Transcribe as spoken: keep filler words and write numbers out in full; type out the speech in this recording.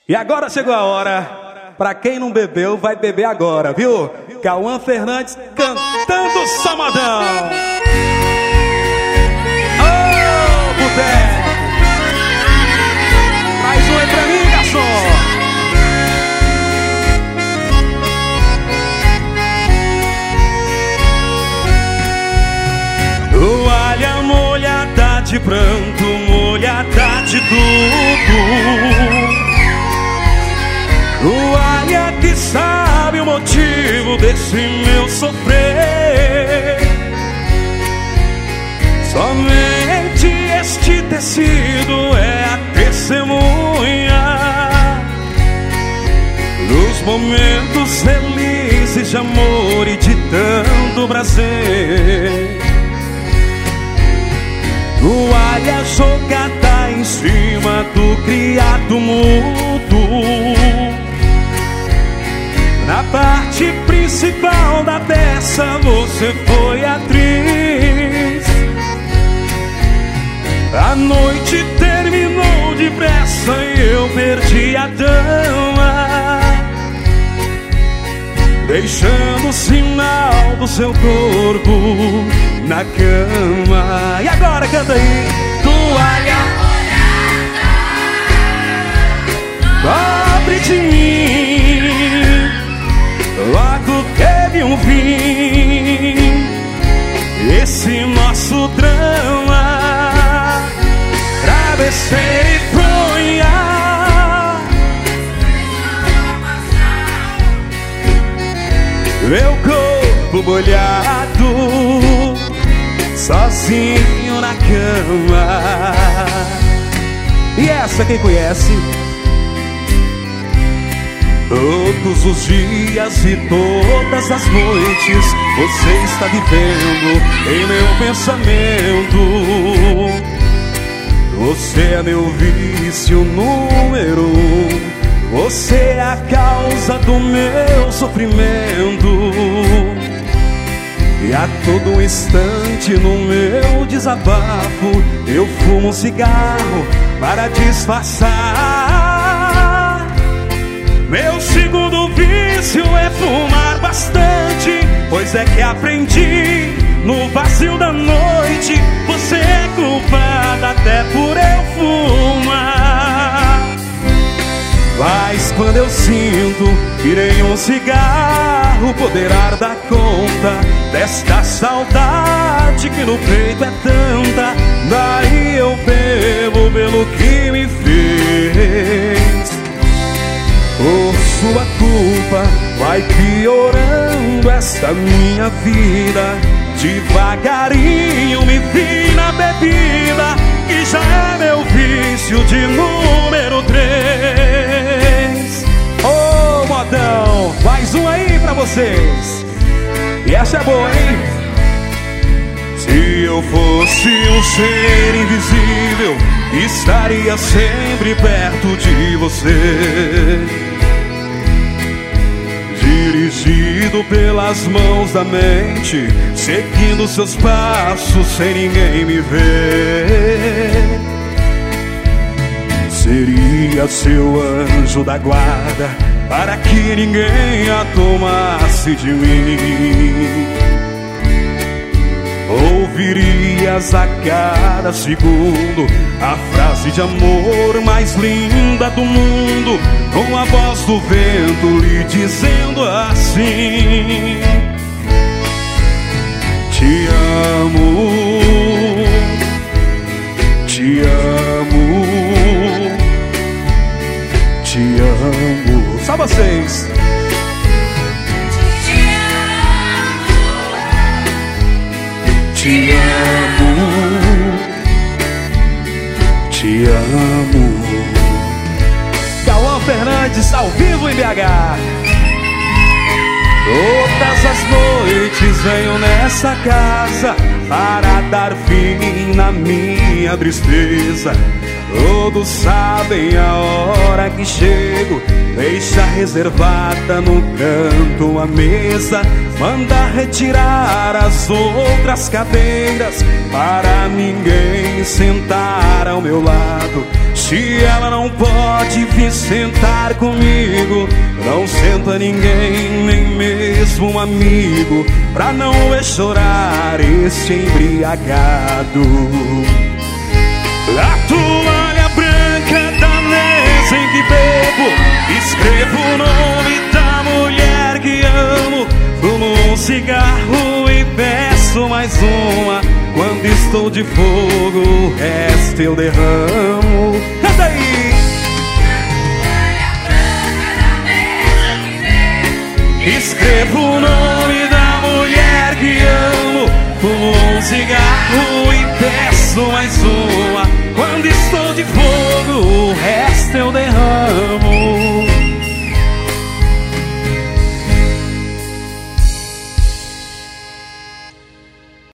E agora chegou a hora, pra quem não bebeu, vai beber agora, viu? Cauã Fernandes cantando Samadão. Ô, boteco! Mais um aí pra mim, garçom! Toalha molhada de pranto, molhada de tudo. Toalha que sabe o motivo desse meu sofrer. Somente este tecido é a testemunha dos momentos felizes de amor e de tanto prazer. Toalha jogada em cima do criado mudo. Na parte principal da peça você foi atriz. A noite terminou depressa e eu perdi a dama, deixando o sinal do seu corpo na cama. E agora canta aí. Toalha pobre de mim, logo teve um fim esse nosso drama. Travesseiro e fronha, meu corpo molhado, sozinho na cama. E essa quem conhece? Todos os dias e todas as noites você está vivendo em meu pensamento. Você é meu vício número um. Você é a causa do meu sofrimento. E a todo instante no meu desabafo eu fumo um cigarro para disfarçar. Meu segundo vício é fumar bastante, pois é que aprendi no vazio da noite. Você é culpada até por eu fumar. Mas quando eu sinto que nem um cigarro poderá dar conta desta saudade que no peito é tanta, daí eu bebo pelo que me fez. Por sua culpa vai piorando esta minha vida. Devagarinho me vi na bebida, que já é meu vício de número três. Ô, modão, mais um aí pra vocês. E essa é boa, hein? Se eu fosse um ser invisível, estaria sempre perto de você, dirigido pelas mãos da mente, seguindo seus passos sem ninguém me ver. Seria seu anjo da guarda para que ninguém a tomasse de mim. Ouvirias a cada segundo a frase de amor mais linda do mundo, com a voz do vento lhe dizendo assim: te amo, te amo, te amo. Só vocês. Te amo, te amo. Cauã Fernandes ao vivo em B H. Todas as noites venho nessa casa para dar fim na minha tristeza. Todos sabem a hora que chego, deixa reservada no canto a mesa, manda retirar as outras cadeiras para ninguém sentar ao meu lado. Se ela não pode vir sentar comigo, não senta ninguém, nem mesmo um amigo, pra não ver chorar esse embriagado. A toalha branca da mesa em que bebo, escrevo o nome da mulher que amo, fumo um cigarro e peço mais uma. Quando estou de fogo, o resto eu derramo. Canta aí! Escrevo o nome da mulher que amo, fumo um cigarro e peço mais uma. Quando estou